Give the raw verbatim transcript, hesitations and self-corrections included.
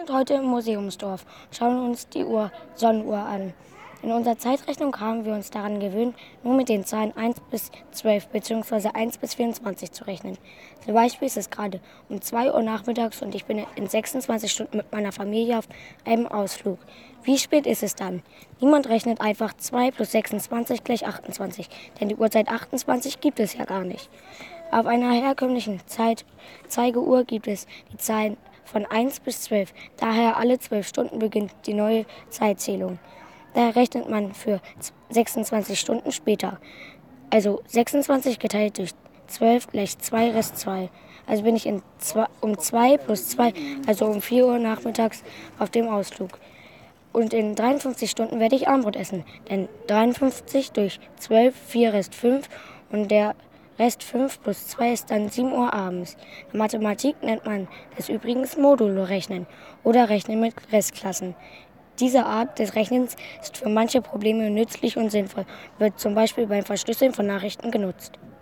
sind heute im Museumsdorf, schauen uns die Uhr, Sonnenuhr an. In unserer Zeitrechnung haben wir uns daran gewöhnt, nur mit den Zahlen eins bis zwölf bzw. eins bis vierundzwanzig zu rechnen. Zum Beispiel ist es gerade um zwei Uhr nachmittags und ich bin in sechsundzwanzig Stunden mit meiner Familie auf einem Ausflug. Wie spät ist es dann? Niemand rechnet einfach zwei plus sechsundzwanzig gleich achtundzwanzig, denn die Uhrzeit achtundzwanzig gibt es ja gar nicht. Auf einer herkömmlichen Zeit Zeigeuhr gibt es die Zahlen von eins bis zwölf. Daher alle zwölf Stunden beginnt die neue Zeitzählung. Da rechnet man für sechsundzwanzig Stunden später. Also sechsundzwanzig geteilt durch zwölf gleich zwei Rest zwei. Also bin ich in zwei, um zwei plus zwei, also um vier Uhr nachmittags auf dem Ausflug. Und in dreiundfünfzig Stunden werde ich Abendbrot essen. Denn dreiundfünfzig durch zwölf, vier Rest fünf und der Rest fünf plus zwei ist dann sieben Uhr abends. In Mathematik nennt man das übrigens Modulo rechnen oder Rechnen mit Restklassen. Diese Art des Rechnens ist für manche Probleme nützlich und sinnvoll, wird zum Beispiel beim Verschlüsseln von Nachrichten genutzt.